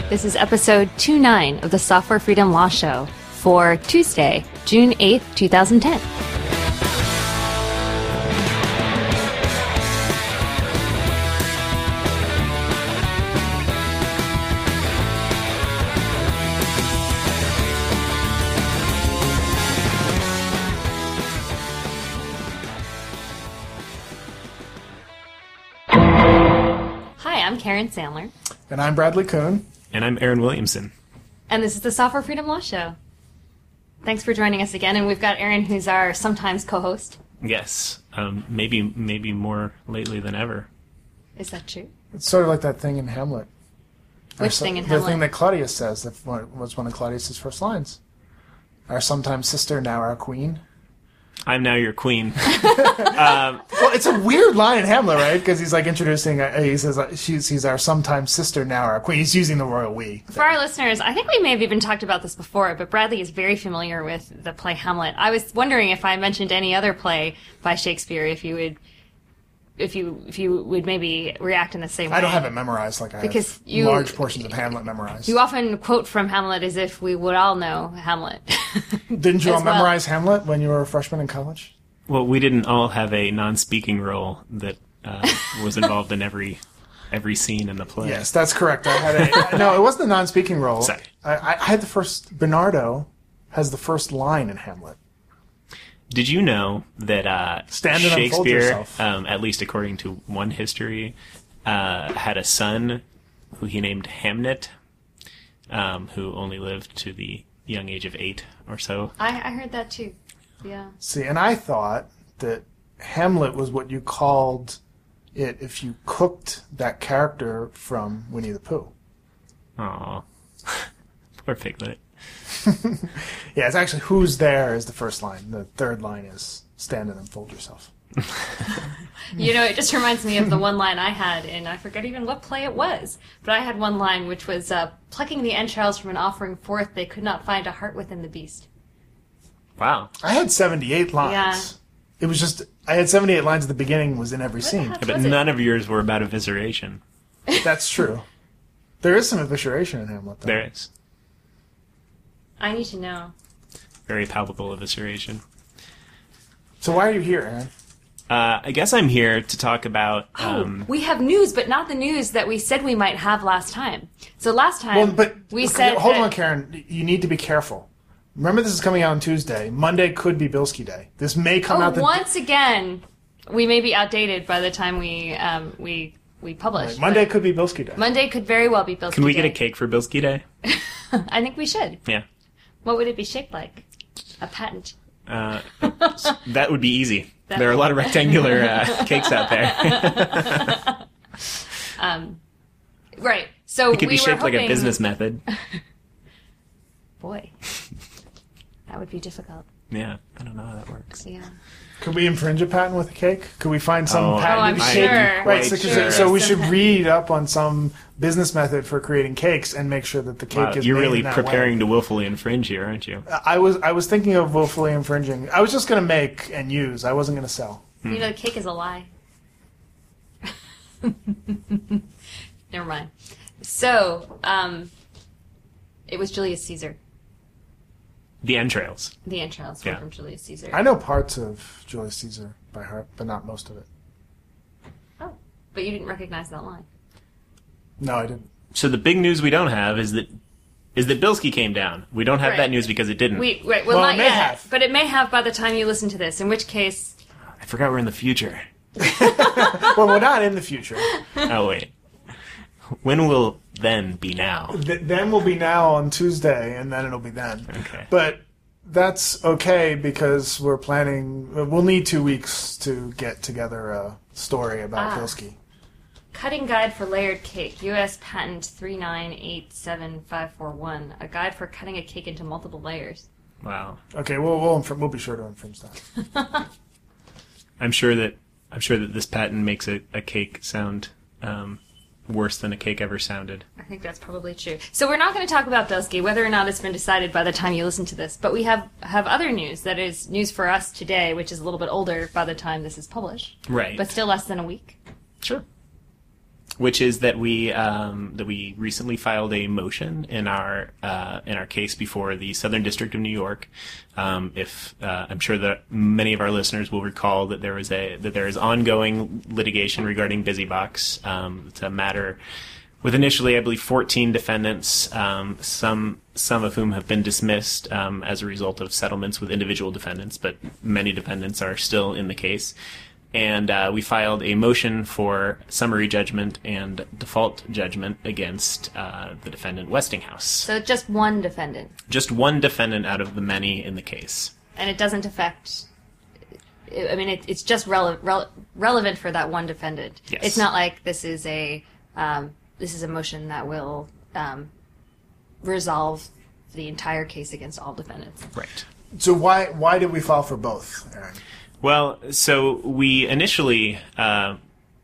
This is episode 29 of the Software Freedom Law Show for Tuesday, June 8th, 2010. Hi, I'm Karen Sandler. And I'm Bradley Kuhn. And I'm Aaron Williamson. And this is the Software Freedom Law Show. Thanks for joining us again. And we've got Aaron, who's our sometimes co-host. Yes. Maybe more lately than ever. Is that true? It's sort of like that thing in Hamlet. Which thing in The Hamlet? thing that Claudius says, that was one of Claudius's first lines. Our sometime sister, now our queen. I'm now your queen. Well, it's a weird line in Hamlet, right? Because he's like introducing, he says, she's our sometime sister, now our queen. He's using the royal we. For our listeners, I think we may have even talked about this before, but Bradley is very familiar with the play Hamlet. I was wondering if I mentioned any other play by Shakespeare, if you would maybe react in the same way. I don't have it memorized like I Because have large portions of Hamlet memorized. You often quote from Hamlet as if we would all know Hamlet. Didn't you all as well. memorize Hamlet when you were a freshman in college? Well, we didn't all have a non-speaking role that was involved in every scene in the play. Yes, that's correct. I had no, it wasn't a non-speaking role. Sorry. I had the first. Bernardo has the first line in Hamlet. Did you know that Stand and unfold Shakespeare, yourself. at least according to one history, had a son who he named Hamnet, who only lived to the young age of 8 or so? I heard that too. Yeah. See, and I thought that Hamlet was what you called it if you cooked that character from Winnie the Pooh. Aw. Poor Piglet. Yeah, it's actually who's there is the first line. The third line is stand and unfold yourself. You know, it just reminds me of the one line I had, and I forget even what play it was, but I had one line which was, plucking the entrails from an offering forth, they could not find a heart within the beast. Wow. I had 78 lines. Yeah. It was just, I had 78 lines at the beginning was in every scene. heck? Yeah, but Was it? none of yours were about evisceration. That's true. There is some evisceration in Hamlet, though. There is. I need to know. Very palpable evisceration. So why are you here, Aaron? I guess I'm here to talk about... We have news, but not the news that we said we might have last time. So last time, Well, but we said hold that- on, Karen. You need to be careful. Remember, this is coming out on Tuesday. Monday could be Bilski Day. This may come out. once again, we may be outdated by the time we publish. Monday but could be Bilski Day. Monday could very well be Bilski Can we Day. get a cake for Bilski Day? I think we should. Yeah. What would it be shaped like? A patent. That would be easy. There are a lot of rectangular cakes out there. Right. So It could we be were shaped like a hoping- business method. Boy, that would be difficult. Yeah, I don't know how that works. Yeah. Could we infringe a patent with a cake? Could we find some Oh, patent? I'm to be sure. shaped- Right. So, Sure. so we should read up on some business method for creating cakes and make sure that the cake Wow, is you're made really in that preparing way. to willfully infringe here, aren't you? I was thinking of willfully infringing. I was just going to make and use. I wasn't going to sell. You know, the cake is a lie. Never mind. So, it was Julius Caesar. The entrails. The entrails were Yeah. from Julius Caesar. I know parts of Julius Caesar by heart, but not most of it. Oh, but you didn't recognize that line. No, I didn't. So the big news we don't have is that Bilski came down. We don't have Right. that news because it didn't. Well, Well, not it may yet, have. but it may have by the time you listen to this. In which case, I forgot we're in the future. Well, we're not in the future. Oh, wait. When will then be now? Then will be now on Tuesday, and then it'll be then. Okay. But that's okay because we're planning. We'll need 2 weeks to get together a story about Bilski. Cutting Guide for Layered Cake, U.S. Patent 3987541, a guide for cutting a cake into multiple layers. Wow. Okay, we'll be sure to infringe that. I'm sure that this patent makes a cake sound worse than a cake ever sounded. I think that's probably true. So we're not going to talk about Bilski, whether or not it's been decided by the time you listen to this, but we have other news that is news for us today, which is a little bit older by the time this is published. Right. But still less than a week. Sure. which is that we recently filed a motion in our case before the Southern District of New York. If I'm sure that many of our listeners will recall that there is ongoing litigation regarding BusyBox. It's a matter with initially, I believe, 14 defendants, some of whom have been dismissed as a result of settlements with individual defendants, but many defendants are still in the case. And we filed a motion for summary judgment and default judgment against the defendant Westinghouse. So just one defendant. Just one defendant out of the many in the case. And it doesn't affect... I mean, it's just relevant for that one defendant. Yes. It's not like this is a motion that will resolve the entire case against all defendants. Right. So why did we file for both, Aaron? Well, so we initially asked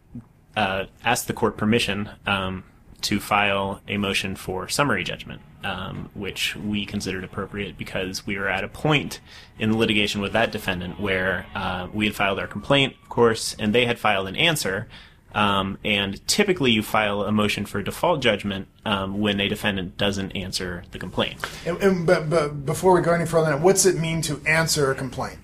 the court permission to file a motion for summary judgment, which we considered appropriate because we were at a point in the litigation with that defendant where we had filed our complaint, of course, and they had filed an answer. And typically you file a motion for default judgment when a defendant doesn't answer the complaint. But before we go any further, what's it mean to answer a complaint?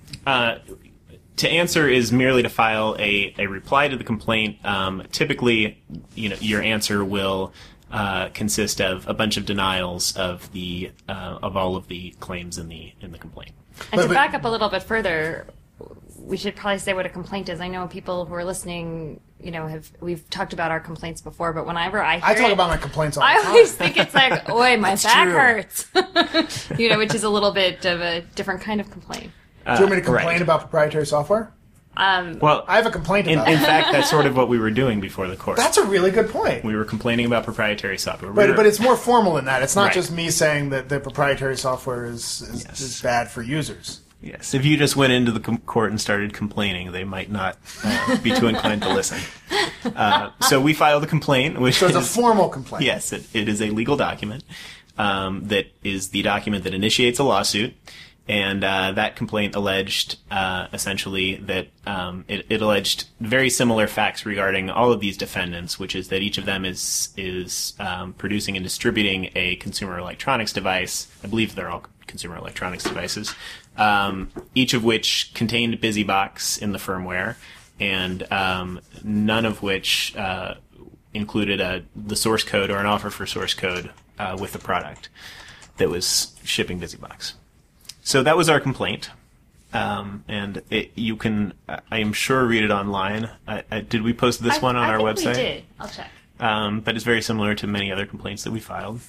To answer is merely to file a reply to the complaint. Typically, your answer will consist of a bunch of denials of all of the claims in the complaint. And to back up a little bit further, we should probably say what a complaint is. I know people who are listening, we've talked about our complaints before, but whenever I talk about my complaints all the time. I always think it's like, oi, my back true. hurts. Which is a little bit of a different kind of complaint. Do you want me to complain right. about proprietary software? Well, I have a complaint about in it. fact, that's sort of what we were doing before the court. That's a really good point. We were complaining about proprietary software. But it's more formal than that. It's not Right. just me saying that the proprietary software is bad for users. Yes, if you just went into the court and started complaining, they might not be too inclined to listen. So we filed a complaint, which So it's a formal complaint. Yes, it is a legal document that is the document that initiates a lawsuit. And that complaint alleged essentially that it alleged very similar facts regarding all of these defendants, which is that each of them is producing and distributing a consumer electronics device. I believe they're all consumer electronics devices, each of which contained BusyBox in the firmware, and none of which included the source code or an offer for source code with the product that was shipping BusyBox. So that was our complaint, and you can, I am sure, read it online. Did we post this one on our website? I think we did. I'll check. But it's very similar to many other complaints that we filed.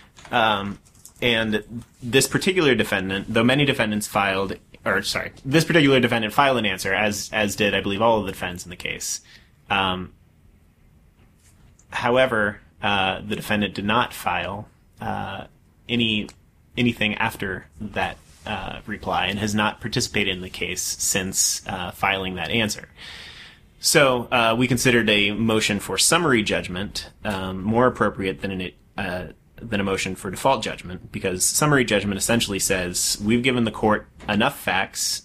And this particular defendant, though many defendants this particular defendant filed an answer, as did, I believe, all of the defendants in the case. However, the defendant did not file anything after that reply and has not participated in the case since filing that answer. So we considered a motion for summary judgment more appropriate than a motion for default judgment, because summary judgment essentially says we've given the court enough facts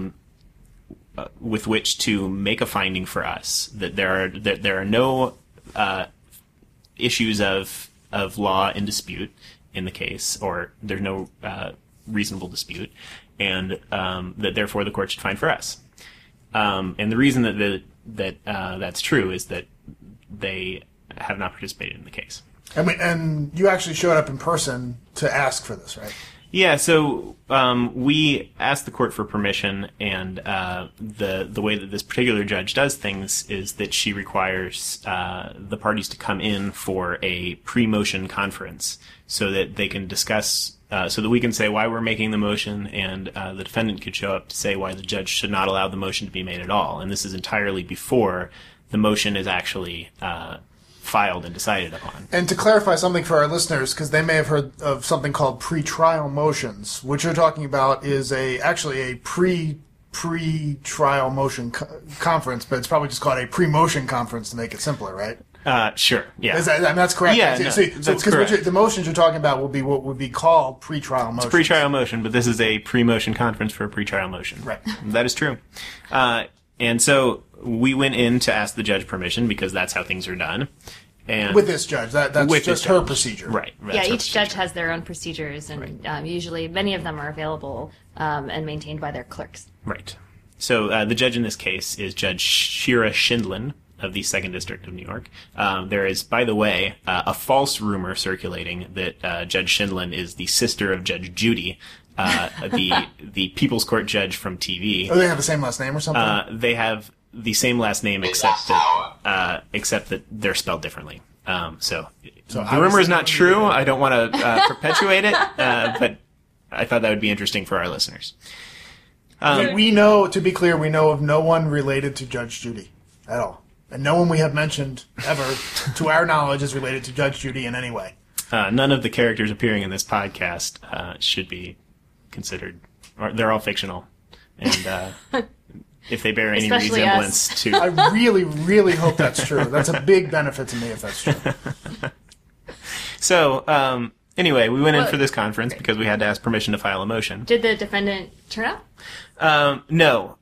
with which to make a finding for us that there are no issues of law in dispute in the case, or there's no reasonable dispute, and that therefore the court should find for us. And the reason that that's true is that they have not participated in the case. And you actually showed up in person to ask for this, right? Yeah, so we asked the court for permission, and the way that this particular judge does things is that she requires the parties to come in for a pre-motion conference so that they can discuss, so that we can say why we're making the motion, and the defendant could show up to say why the judge should not allow the motion to be made at all. And this is entirely before the motion is actually filed and decided upon. And to clarify something for our listeners, because they may have heard of something called pre-trial motions, what you're talking about is actually a pre-trial motion conference, but it's probably just called a pre-motion conference to make it simpler, right? Sure, yeah. That's correct. Yeah, right? that's correct. The motions you're talking about will be what would be called pre-trial motions. It's a pre-trial motion, but this is a pre-motion conference for a pre-trial motion. Right. That is true. And so we went in to ask the judge permission because that's how things are done. And with this judge, that's with just this her judge. procedure. Right. Yeah, that's her each judge procedure. has their own procedures, and usually many of them are available and maintained by their clerks. Right. So the judge in this case is Judge Shira Schindlin of the 2nd District of New York. There is, by the way, a false rumor circulating that Judge Schindlin is the sister of Judge Judy, the People's Court judge from TV. Oh, they have the same last name or something? They have the same last name except that they're spelled differently. So the rumor is not true. I don't want to perpetuate it, but I thought that would be interesting for our listeners. We know, to be clear, we know of no one related to Judge Judy at all. And no one we have mentioned ever, to our knowledge, is related to Judge Judy in any way. None of the characters appearing in this podcast should be considered, or they're all fictional. And if they bear any Especially resemblance us. to... I really, really hope that's true. That's a big benefit to me if that's true. So, anyway, we went in for this conference because we had to ask permission to file a motion. Did the defendant turn up? No.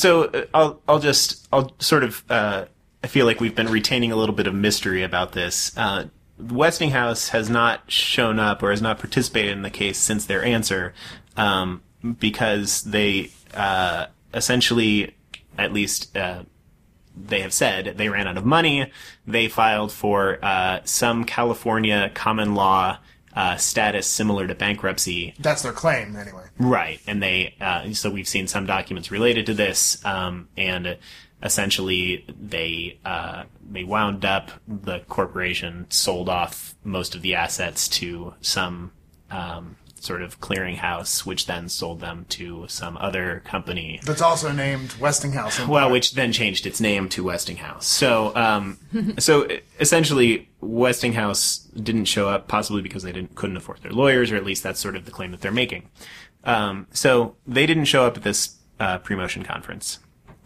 I'll sort of, I feel like we've been retaining a little bit of mystery about this. Westinghouse has not shown up or has not participated in the case since their answer, because they, essentially, at least, they have said they ran out of money. They filed for, some California common law, status similar to bankruptcy. That's their claim, anyway. Right, and they so we've seen some documents related to this, and essentially they wound up, the corporation sold off most of the assets to some sort of clearinghouse, which then sold them to some other company. That's also named Westinghouse. Well, which then changed its name to Westinghouse. So, so essentially, Westinghouse didn't show up, possibly because they couldn't afford their lawyers, or at least that's sort of the claim that they're making. So they didn't show up at this pre-motion conference,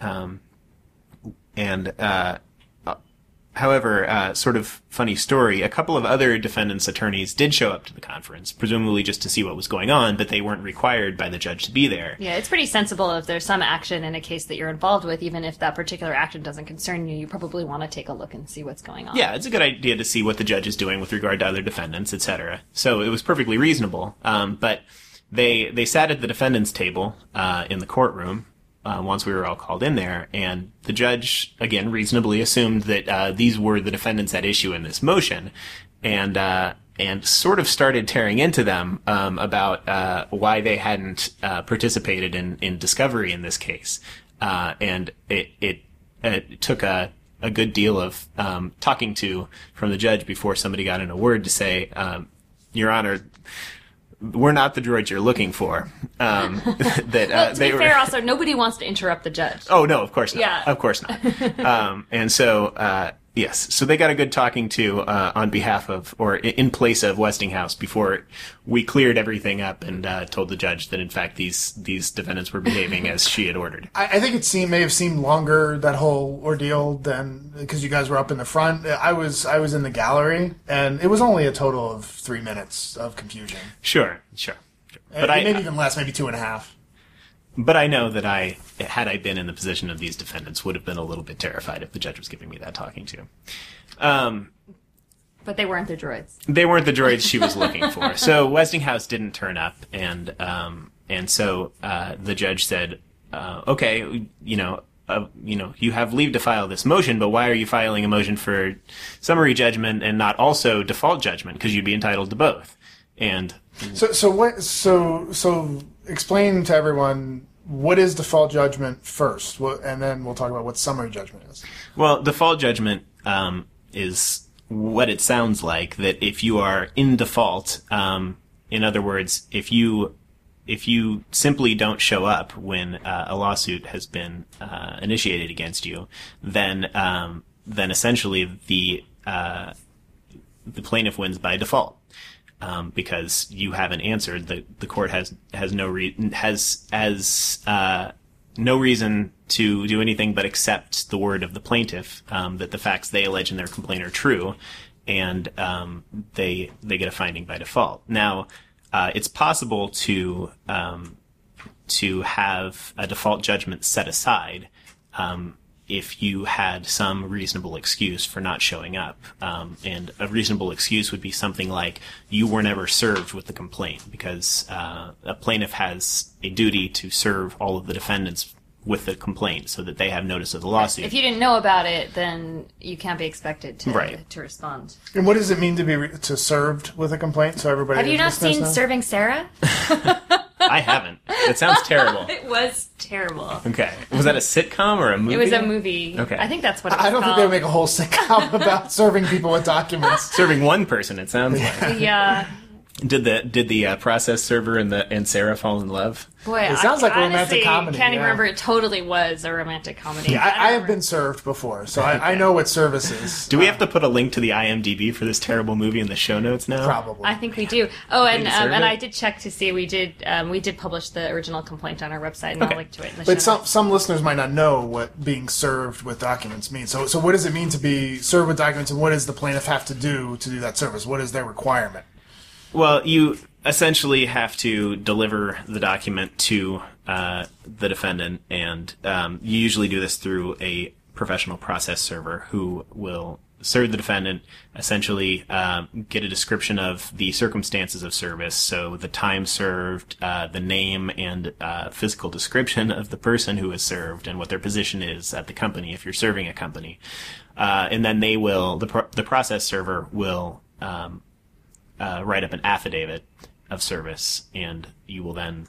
however, sort of funny story, a couple of other defendants' attorneys did show up to the conference, presumably just to see what was going on, but they weren't required by the judge to be there. Yeah, it's pretty sensible if there's some action in a case that you're involved with, even if that particular action doesn't concern you, you probably want to take a look and see what's going on. Yeah, it's a good idea to see what the judge is doing with regard to other defendants, etc. So it was perfectly reasonable. But they sat at the defendant's table in the courtroom once we were all called in there, and the judge, again, reasonably assumed that these were the defendants at issue in this motion, and sort of started tearing into them about why they hadn't participated in discovery in this case. And it took a good deal of talking to from the judge before somebody got in a word to say, Your Honor, we're not the droids you're looking for. Well, to be fair, also, nobody wants to interrupt the judge. Oh, no, of course not. Yeah. Of course not. And so, yes, so they got a good talking to on behalf of, or in place of Westinghouse before we cleared everything up and told the judge that, in fact, these defendants were behaving as she had ordered. I think it may have seemed longer, that whole ordeal, than because you guys were up in the front. I was in the gallery, and it was only a total of 3 minutes of confusion. Sure. But maybe even less, maybe 2.5. But I know that had I been in the position of these defendants, would have been a little bit terrified if the judge was giving me that talking to. But they weren't the droids. They weren't the droids she was looking for. So Westinghouse didn't turn up, and so the judge said, "Okay, you have leave to file this motion, but why are you filing a motion for summary judgment and not also default judgment? Because you'd be entitled to both." And so explain to everyone, what is default judgment first, and then we'll talk about what summary judgment is. Well, default judgment is what it sounds like, that if you are in default, in other words, if you simply don't show up when a lawsuit has been initiated against you, then essentially the plaintiff wins by default. Because you haven't answered, the court has no reason to do anything but accept the word of the plaintiff, that the facts they allege in their complaint are true, and they get a finding by default. Now, it's possible to have a default judgment set aside if you had some reasonable excuse for not showing up. And a reasonable excuse would be something like you were never served with the complaint, because a plaintiff has a duty to serve all of the defendants with the complaint so that they have notice of the lawsuit. If you didn't know about it, then you can't be expected to respond. And what does it mean to be to served with a complaint? So everybody have you not seen Serving Sarah? I haven't. It sounds terrible. It was terrible. Okay. Was that a sitcom or a movie? It was a movie. Okay. I think that's what it was I don't think called. they would make a whole sitcom about serving people with documents. Serving one person, it sounds like. Yeah. Did the process server and Sarah fall in love? Boy, It sounds like a romantic honestly comedy, can't even yeah. remember. It totally was a romantic comedy. Yeah, I have been served before, so I know what service is. Do we have to put a link to the IMDb for this terrible movie in the show notes now? Probably. I think we do. Oh, and deserve it? I did check to see we did publish the original complaint on our website, and Okay. I'll link to it in the But show notes. some listeners might not know what being served with documents means. So what does it mean to be served with documents, and what does the plaintiff have to do that service? What is their requirement? Well, you essentially have to deliver the document to the defendant, and you usually do this through a professional process server who will serve the defendant, essentially get a description of the circumstances of service, so the time served, the name and physical description of the person who is served, and what their position is at the company if you're serving a company. And then they will, the process server will write up an affidavit of service, and you will then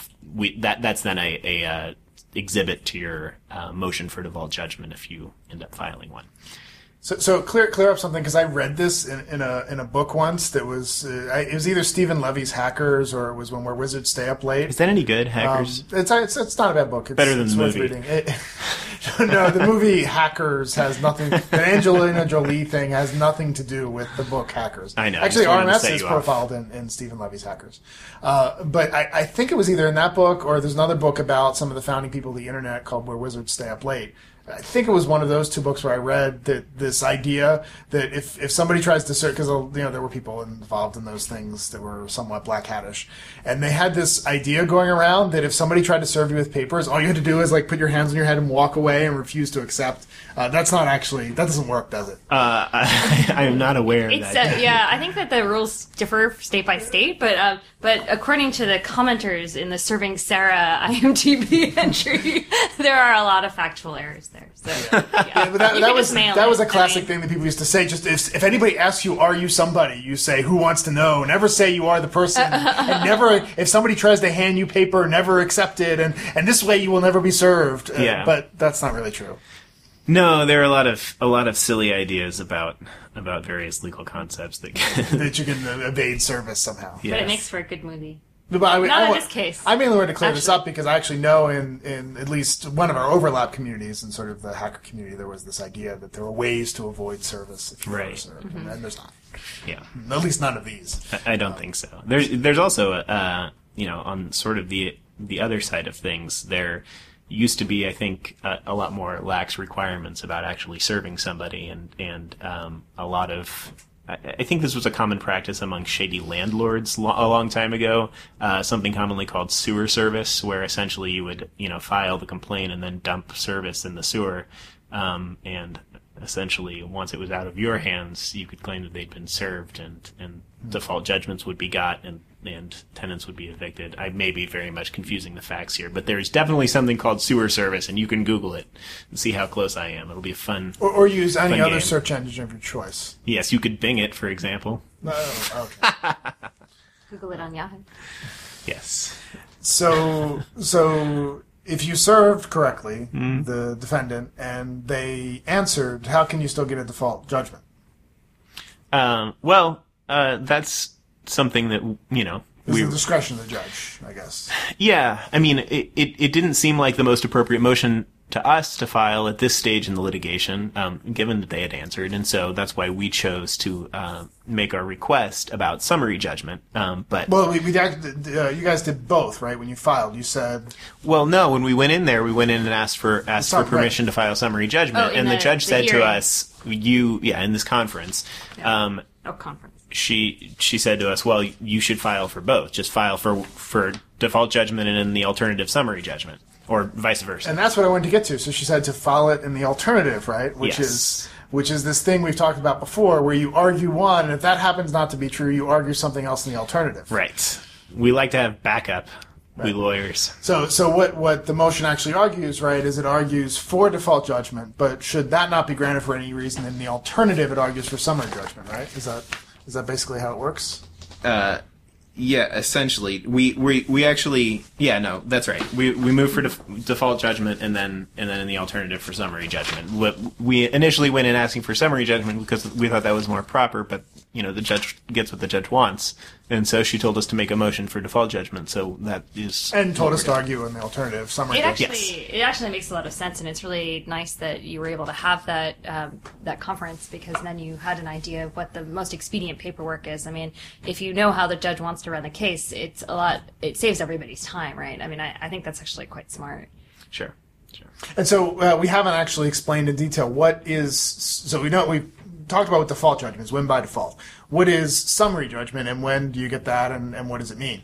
that's then a exhibit to your motion for default judgment if you end up filing one. So clear up something, because I read this in a book once that was it was either Stephen Levy's Hackers or it was When Where Wizards Stay Up Late. Is that any good, Hackers? It's not a bad book. It's Better than it's the worth movie. reading. No, the movie Hackers has nothing. The Angelina Jolie thing has nothing to do with the book Hackers. I know. I Actually, just wanted to RMS set is you off. profiled in Stephen Levy's Hackers. But I think it was either in that book or there's another book about some of the founding people of the internet called Where Wizards Stay Up Late. I think it was one of those two books where I read that this idea that if somebody tries to search, because there were people involved in those things that were somewhat black hattish, and they had this idea going around that if somebody tried to serve you with papers, all you had to do is like put your hands on your head and walk away and refuse to accept. That's not actually, that doesn't work, does it? I am not aware of It's that. yeah, I think that the rules differ state by state, but according to the commenters in the Serving Sarah IMDb entry, there are a lot of factual errors there. So yeah, But that You could was just mail that it. was a I classic mean, thing that people used to say. Just if anybody asks you, "Are you somebody?" you say, "Who wants to know?" Never say you are the person. And never, if somebody tries to hand you paper, never accept it. And this way, you will never be served. Yeah. But that's not really true. No, there are a lot of silly ideas about various legal concepts that That you can evade service somehow. Yes. But it makes for a good movie. But Not in this case. I mainly wanted to clear this Actually. up because I actually know in at least one of our overlap communities, in sort of the hacker community, there was this idea that there were ways to avoid service if you were Right. served, Mm-hmm. and there's not. yeah. At least none of these. I don't think so. There's also on sort of the other side of things, there used to be, I think, a lot more lax requirements about actually serving somebody, and a lot of. I think this was a common practice among shady landlords a long time ago. Something commonly called sewer service, where essentially you would file the complaint and then dump service in the sewer, and essentially once it was out of your hands, you could claim that they'd been served, and default judgments would be got, and tenants would be evicted. I may be very much confusing the facts here, but there's definitely something called sewer service, and you can Google it and see how close I am. It'll be fun. Or use any Fun other game. search engine of your choice. Yes, you could Bing it, for example. Oh, okay. Google it on Yahoo. Yes. So if you served correctly Mm-hmm. the defendant and they answered, how can you still get a default judgment? That's something that, It's the discretion of the judge, I guess. Yeah, I mean, it didn't seem like the most appropriate motion to us to file at this stage in the litigation, given that they had answered, and so that's why we chose to make our request about summary judgment. But Well, you guys did both, right? When you filed, you said no, when we went in there, we went in and asked for Right. permission to file summary judgment, Oh, in and the the- judge the said to hearing. us, in this conference. Conference. She said to us, well, you should file for both. Just file for default judgment and then the alternative summary judgment. or vice versa. And that's what I wanted to get to. So she said to file it in the alternative, right? Which Yes. is this thing we've talked about before, where you argue one, and if that happens not to be true, you argue something else in the alternative. Right. We like to have backup, we lawyers. So what the motion actually argues, right, is it argues for default judgment, but should that not be granted for any reason, in the alternative, it argues for summary judgment, right? Is that basically how it works? Yeah, essentially. We actually, yeah, no, that's right. We moved for default judgment and then in the alternative for summary judgment. We initially went in asking for summary judgment because we thought that was more proper, but the judge gets what the judge wants, and so she told us to make a motion for default judgment. So that is And told us to argue in the alternative summary judgment. It actually makes a lot of sense, and it's really nice that you were able to have that conference, because then you had an idea of what the most expedient paperwork is. I mean, if you know how the judge wants to run the case, it saves everybody's time, right? I mean, I think that's actually quite smart. Sure. And so we haven't actually explained in detail so we've talked about what default judgment is, win by default. What is summary judgment, and when do you get that, and what does it mean?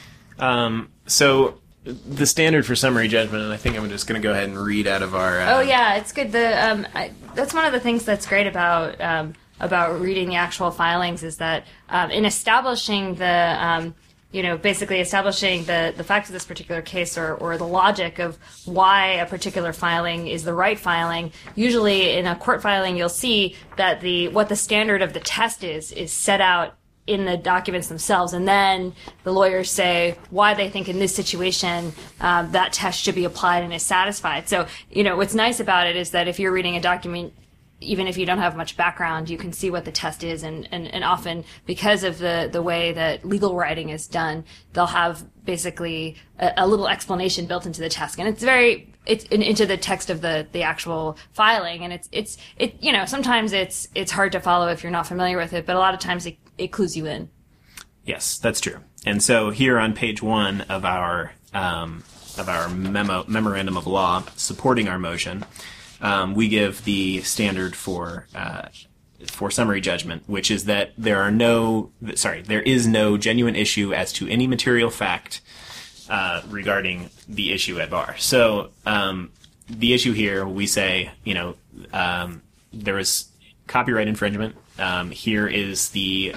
So the standard for summary judgment, and I think I'm just going to go ahead and read out of our... Oh yeah, it's good. That's one of the things that's great about reading the actual filings, is that in establishing basically establishing the facts of this particular case, or the logic of why a particular filing is the right filing. Usually in a court filing, you'll see that what the standard of the test is set out in the documents themselves, and then the lawyers say why they think in this situation that test should be applied and is satisfied. So, what's nice about it is that if you're reading a document, even if you don't have much background, you can see what the test is, and often, because of the way that legal writing is done, they'll have basically a little explanation built into the test, and it's into the text of the actual filing, and it's sometimes it's hard to follow if you're not familiar with it, but a lot of times it clues you in. Yes, that's true. And so here on page 1 of our memorandum of law supporting our motion, we give the standard for summary judgment, which is that there is no genuine issue as to any material fact regarding the issue at bar. So the issue here, we say, there is copyright infringement. Here is the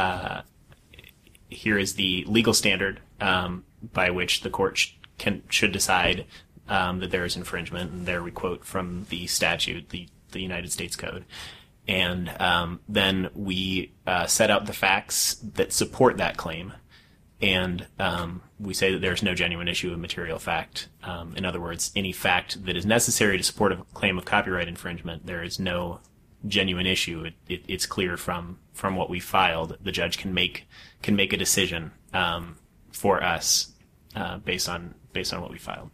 legal standard by which the court should decide that there is infringement, and there we quote from the statute, the United States Code. And then we set out the facts that support that claim, and we say that there's no genuine issue of material fact. In other words, any fact that is necessary to support a claim of copyright infringement, there is no genuine issue. It's clear from what we filed. The judge can make a decision for us based on what we filed.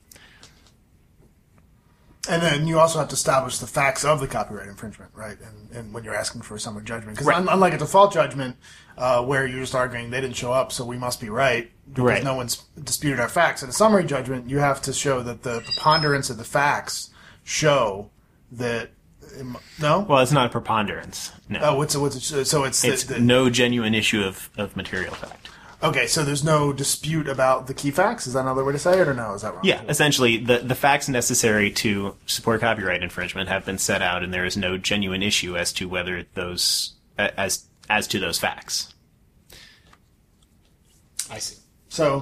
And then you also have to establish the facts of the copyright infringement, right? And when you're asking for a summary judgment, because unlike a default judgment, where you're just arguing they didn't show up, so we must be right because no one's disputed our facts. In a summary judgment, you have to show that the preponderance of the facts show that. No. Well, it's not a preponderance. No. Oh, so it's no genuine issue of material fact. Okay, so there's no dispute about the key facts? Is that another way to say it, or no? Is that wrong? Yeah, essentially, the facts necessary to support copyright infringement have been set out, and there is no genuine issue as to whether those as to those facts. I see. So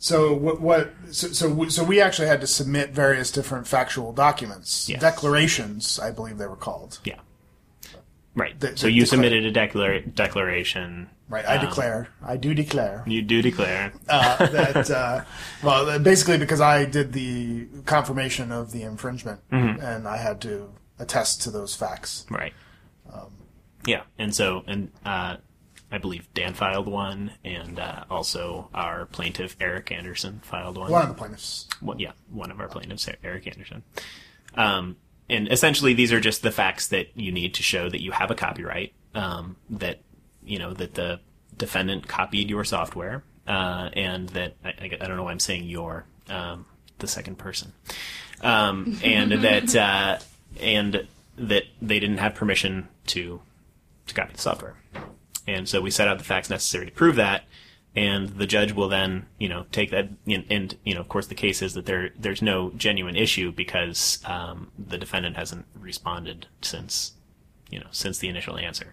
we actually had to submit various different factual documents, Yes. Declarations, I believe they were called. Yeah. Right. So you submitted a declaration. Right, I do declare. You do declare. Basically because I did the confirmation of the infringement, and I had to attest to those facts. Right. Yeah, and I believe Dan filed one, and also our plaintiff, Eric Anderson, filed one. One of the plaintiffs. One of our plaintiffs, Eric Anderson. And essentially, these are just the facts that you need to show that you have a copyright, that the defendant copied your software, and that I don't know why I'm saying your, the second person, and that they didn't have permission to copy the software. And so we set out the facts necessary to prove that, and the judge will then, take that, and of course, the case is that there's no genuine issue because the defendant hasn't responded since the initial answer.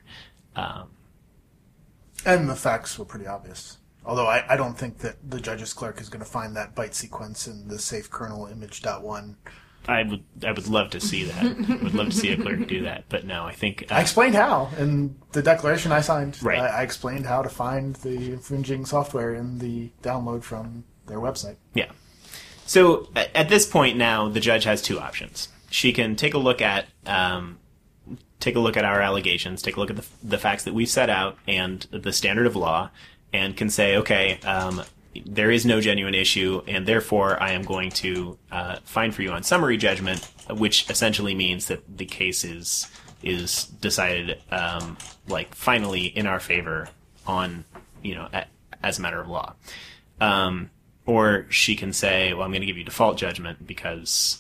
And the facts were pretty obvious. Although I don't think that the judge's clerk is going to find that byte sequence in the safe kernel image.1. I would love to see that. I would love to see a clerk do that, but no, I think I explained how in the declaration I signed. Right. I explained how to find the infringing software in the download from their website. Yeah. So at this point now, the judge has two options. She can take a look at our allegations, take a look at the facts that we've set out and the standard of law, and can say, okay, there is no genuine issue, and therefore I am going to find for you on summary judgment, which essentially means that the case is decided finally in our favor on as a matter of law. Or she can say, well, I'm going to give you default judgment because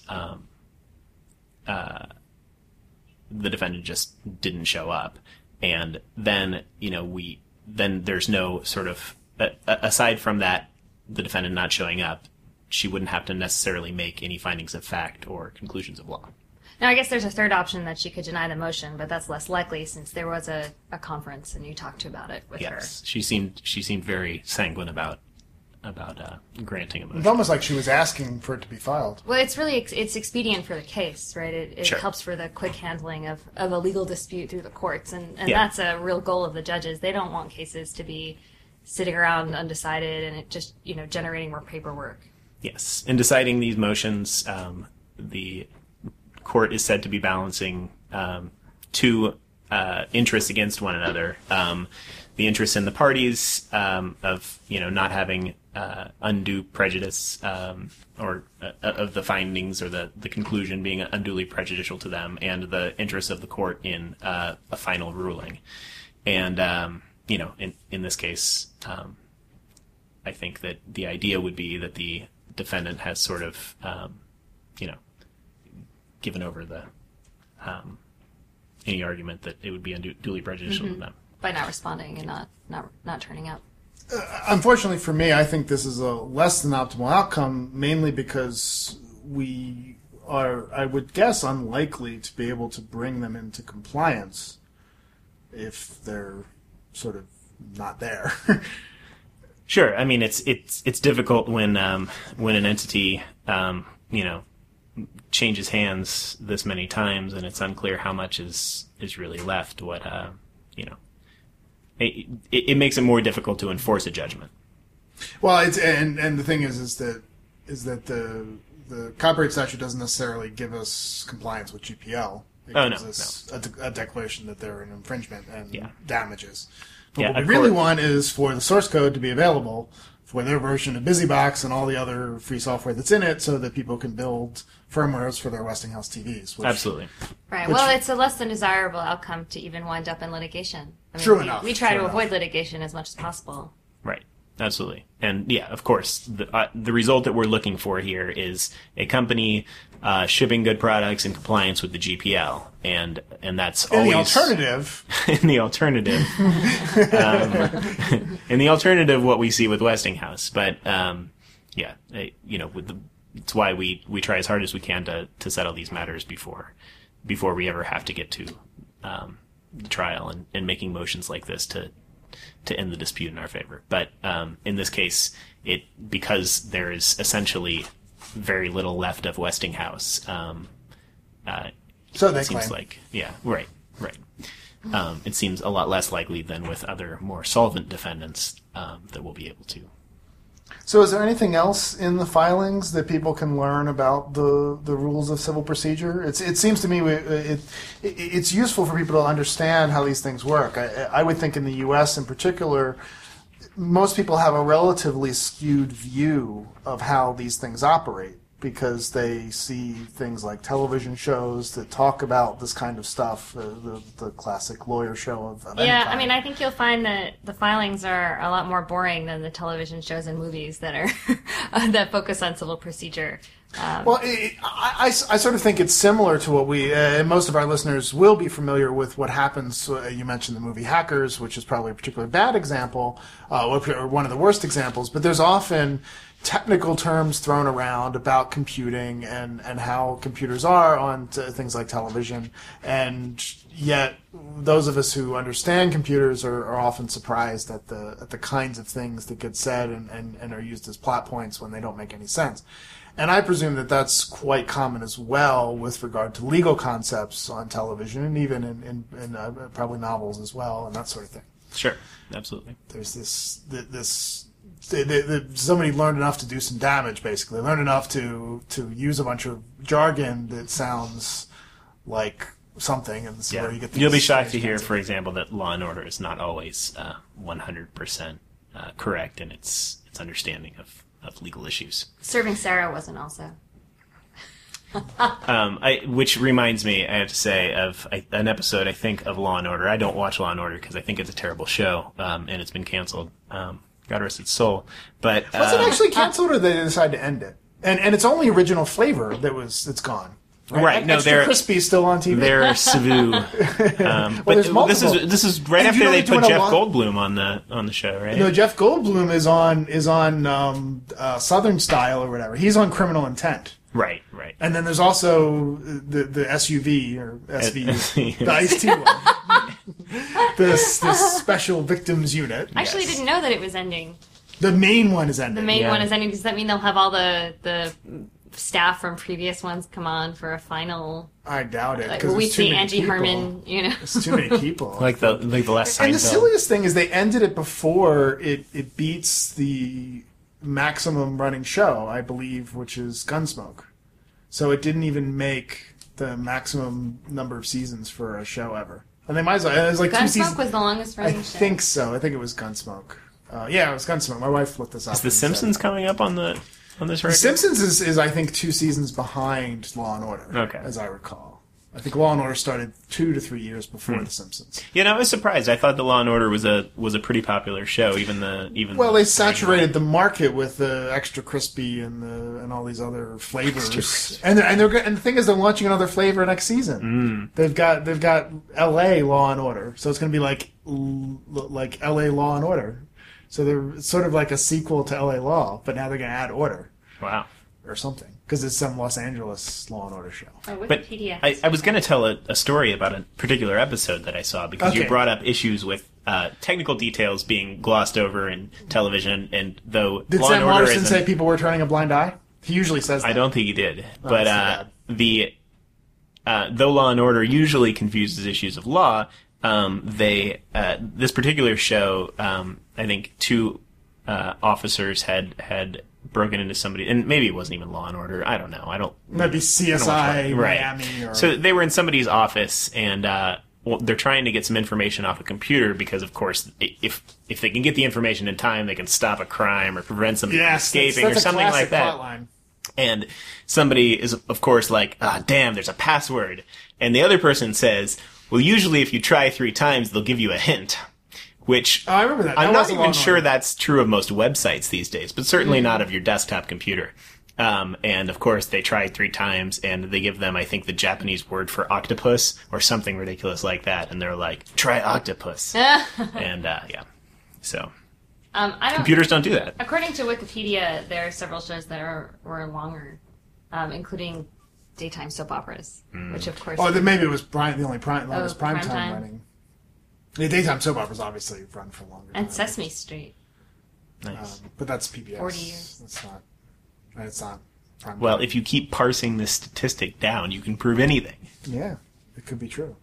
the defendant just didn't show up, and then then there's no sort of aside from that, the defendant not showing up, she wouldn't have to necessarily make any findings of fact or conclusions of law. Now, I guess there's a third option that she could deny the motion, but that's less likely since there was a conference and you talked about it with her. Yes, she seemed very sanguine about granting a motion. It's almost like she was asking for it to be filed. Well, it's expedient for the case, right? It Sure. helps for the quick handling of a legal dispute through the courts, and Yeah. that's a real goal of the judges. They don't want cases to be sitting around undecided and it just generating more paperwork. Yes, in deciding these motions, the court is said to be balancing two interests against one another. The interest in the parties of not having undue prejudice or of the findings or the conclusion being unduly prejudicial to them, and the interest of the court in a final ruling. And in this case, I think that the idea would be that the defendant has sort of given over the any argument that it would be unduly prejudicial to them By not responding and not turning up. Unfortunately for me, I think this is a less than optimal outcome, mainly because we are, I would guess, unlikely to be able to bring them into compliance if they're sort of not there. Sure. I mean, it's difficult when an entity changes hands this many times, and it's unclear how much is really left. It makes it more difficult to enforce a judgment. Well, it's and the thing is that the copyright statute doesn't necessarily give us compliance with GPL. It gives us a declaration that they're an infringement and damages. But what we really want is for the source code to be available for their version of BusyBox and all the other free software that's in it, so that people can build firmwares for their Westinghouse TVs. Absolutely. Right. Well, it's a less than desirable outcome to even wind up in litigation. I mean, True enough. We try True to enough. avoid litigation as much as possible. Right. Absolutely. And yeah, of course, the result that we're looking for here is a company shipping good products in compliance with the GPL, and that's always the alternative. in the alternative. In the alternative, what we see with Westinghouse, but it's why we try as hard as we can to settle these matters before we ever have to get to the trial and making motions like this to end the dispute in our favor. But in this case, because there is essentially very little left of Westinghouse, So they it seems claim. like, right. It seems a lot less likely than with other more solvent defendants that we'll be able to. So is there anything else in the filings that people can learn about the rules of civil procedure? It seems to me it's useful for people to understand how these things work. I would think in the U.S. in particular, most people have a relatively skewed view of how these things operate because they see things like television shows that talk about this kind of stuff, the classic lawyer show of any Yeah, kind. I mean, I think you'll find that the filings are a lot more boring than the television shows and movies that are that focus on civil procedure. Well, I sort of think it's similar to what we, most of our listeners will be familiar with what happens. You mentioned the movie Hackers, which is probably a particularly bad example, or one of the worst examples, but there's often technical terms thrown around about computing and how computers are on things like television, and yet those of us who understand computers are often surprised at the kinds of things that get said and are used as plot points when they don't make any sense. And I presume that that's quite common as well with regard to legal concepts on television, and even in probably novels as well, and that sort of thing. Sure, absolutely. There's somebody learned enough to do some damage, basically. Learned enough to use a bunch of jargon that sounds like something, and this is where you get these. You'll be shocked to hear, for example, that Law and Order is not always 100% correct in its understanding of legal issues. Serving Sarah wasn't also. Which reminds me, I have to say, of an episode, I think, of Law and Order. I don't watch Law and Order because I think it's a terrible show, and it's been canceled. God rest its soul. But was it actually canceled, or they decided to end it? And it's only original flavor that's gone. Right. No, Extra Crispy still on TV. They're Savu. But this is right after they put Jeff Goldblum on the show, right? No, Jeff Goldblum is on Southern Style or whatever. He's on Criminal Intent. Right. And then there's also the SUV or SV, the Ice-T one. this Special Victims Unit. Actually, I didn't know that it was ending. The main one is ending. The main one is ending. Does that mean they'll have all the staff from previous ones come on for a final? I doubt it. Like, will we see Angie Harmon? It's too many people. like the last. And the silliest thing is they ended it before it beats the maximum running show, I believe, which is Gunsmoke. So it didn't even make the maximum number of seasons for a show ever. And they might as well. It was like Gunsmoke 2 seasons. was the longest running show. I think so. I think it was Gunsmoke. Yeah, it was Gunsmoke. My wife looked this up. Is The Simpsons coming up on this record? The Simpsons is I think 2 seasons behind Law and Order. Okay. As I recall. I think Law and Order started 2 to 3 years before The Simpsons. Yeah, I was surprised. I thought the Law and Order was a pretty popular show. They saturated the market with the Extra Crispy and all these other flavors. And the thing is, they're launching another flavor next season. They've got L.A. Law and Order, so it's going to be like L.A. Law and Order. So they're sort of like a sequel to L.A. Law, but now they're going to add Order. Wow. Or something, because it's some Los Angeles Law and Order show. But I was going to tell a story about a particular episode that I saw, because you brought up issues with technical details being glossed over in television, and though did Law Sam and Order Waterston say people were turning a blind eye? He usually says that. I don't think he did, but though Law and Order usually confuses issues of law, this particular show, I think 2 officers had broken into somebody, and maybe it wasn't even Law and Order. I don't know. Might be CSI Miami. Or... So they were in somebody's office, and they're trying to get some information off a computer because, of course, if they can get the information in time, they can stop a crime or prevent somebody from escaping that's or something like that. Plotline. And somebody is, of course, like, damn, there's a password. And the other person says, well, usually if you try 3 times, they'll give you a hint. Which I remember that. I'm not even sure that's true of most websites these days, but certainly not of your desktop computer. And of course, they tried 3 times, and they give them, I think, the Japanese word for octopus or something ridiculous like that, and they're like, "Try octopus." And so computers don't do that. According to Wikipedia, there are several shows that were longer, including daytime soap operas, which of course. Oh, then maybe it was the only prime time time running. The daytime soap operas obviously run for longer. And Sesame Street. Nice. But that's PBS. 40 years. It's not prime Well, time. if you keep parsing this statistic down, you can prove anything. Yeah, it could be true.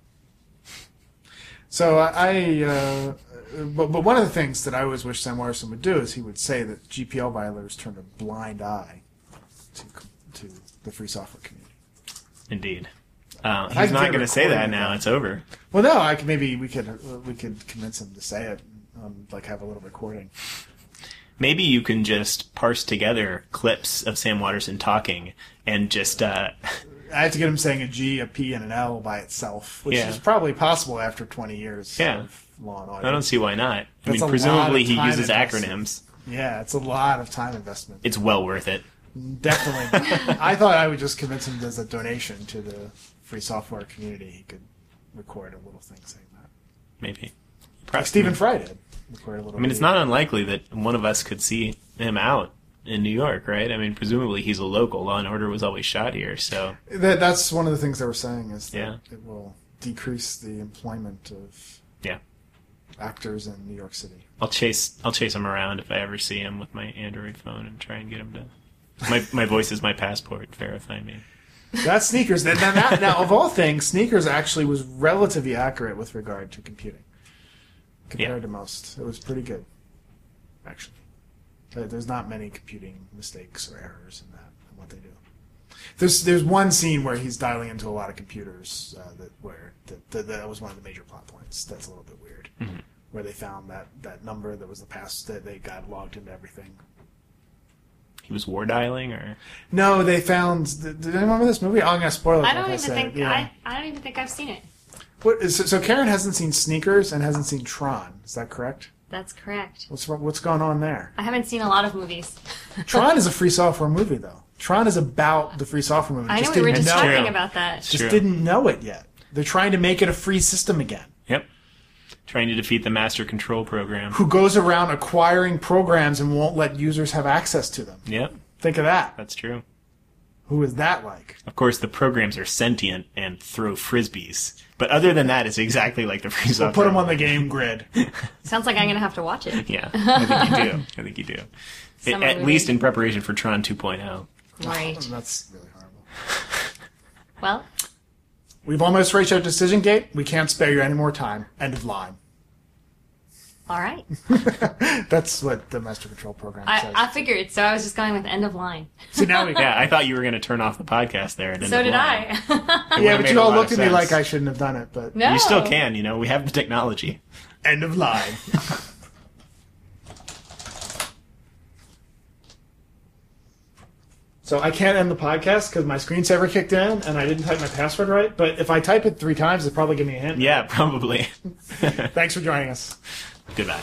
So but one of the things that I always wish Sam Morrison would do is he would say that GPL violators turned a blind eye to the free software community. Indeed. He's not going to say that now. It's over. Well, no. We could convince him to say it. Have a little recording. Maybe you can just parse together clips of Sam Waterston talking and just. I have to get him saying a G, a P, and an L by itself, which is probably possible after 20 years of Law and Order. I don't see why not. That's presumably he uses acronyms. Yeah, it's a lot of time investment. It's well worth it. Definitely. I thought I would just convince him as a donation to the free software community. He could record a little thing saying that. Maybe. Like Stephen Fry did. Record a little I mean, it's video. not unlikely that one of us could see him out in New York, right? I mean, presumably he's a local. Law and Order was always shot here, so... That's one of the things they were saying, is that Yeah. it will decrease the employment of Yeah. actors in New York City. I'll chase him around if I ever see him with my Android phone and try and get him to... My voice is my passport. Verify me. That's Sneakers. Now, of all things, Sneakers actually was relatively accurate with regard to computing. Compared to most. It was pretty good, actually. There's not many computing mistakes or errors in that, in what they do. There's one scene where he's dialing into a lot of computers that was one of the major plot points. That's a little bit weird. Mm-hmm. Where they found that number that was the pass that they got logged into everything. He was war dialing, or... No, they found... Did anyone remember this movie? I'm going to spoil it. I don't if even say think it. Yeah. I don't even think I've seen it. So Karen hasn't seen Sneakers and hasn't seen Tron. Is that correct? That's correct. What's going on there? I haven't seen a lot of movies. Tron is a free software movie, though. Tron is about the free software movie. I know we were just know talking it. about that. It's Just true. didn't know it yet. They're trying to make it a free system again. Yep. Trying to defeat the master control program. Who goes around acquiring programs and won't let users have access to them. Yep, Think of that. that's true. Who is that like? Of course, the programs are sentient and throw frisbees. But other than that, it's exactly like the free software. Put them on the game grid. Sounds like I'm going to have to watch it. Yeah, I think you do. Summer At movie. least in preparation for Tron 2.0. Right. That's really horrible. Well, We've almost reached our decision gate. We can't spare you any more time. End of line. all right. That's what the master control program says. I figured, so I was just going with end of line. See, now we Yeah, I thought you were going to turn off the podcast there. So did I. It Yeah, would've but made you a all lot looked of at me like sense. I shouldn't have done it, but No. You still can, we have the technology. end of line. So I can't end the podcast because my screensaver kicked in and I didn't type my password right. But if I type it 3 times, it'll probably give me a hint. Yeah, probably. Thanks for joining us. Goodbye.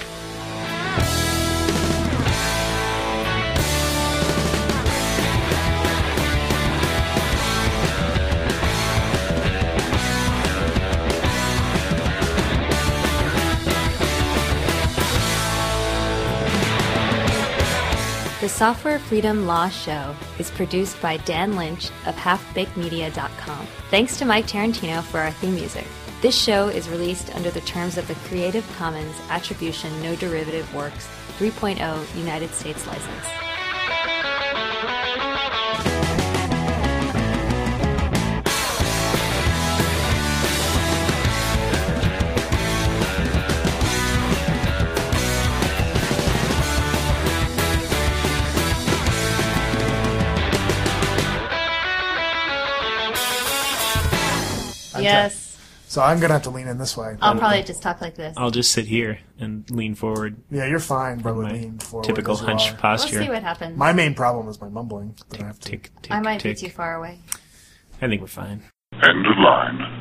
The Software Freedom Law Show is produced by Dan Lynch of HalfBakedMedia.com. Thanks to Mike Tarantino for our theme music. This show is released under the terms of the Creative Commons Attribution No Derivative Works 3.0 United States license. Yes. So I'm gonna have to lean in this way. I'll probably just talk like this. I'll just sit here and lean forward. Yeah, you're fine, bro. My Lean forward typical as you hunch are. We'll posture. see what happens. My main problem is my mumbling. That I have to. Tick, tick, I might tick. be too far away. I think we're fine. End of line.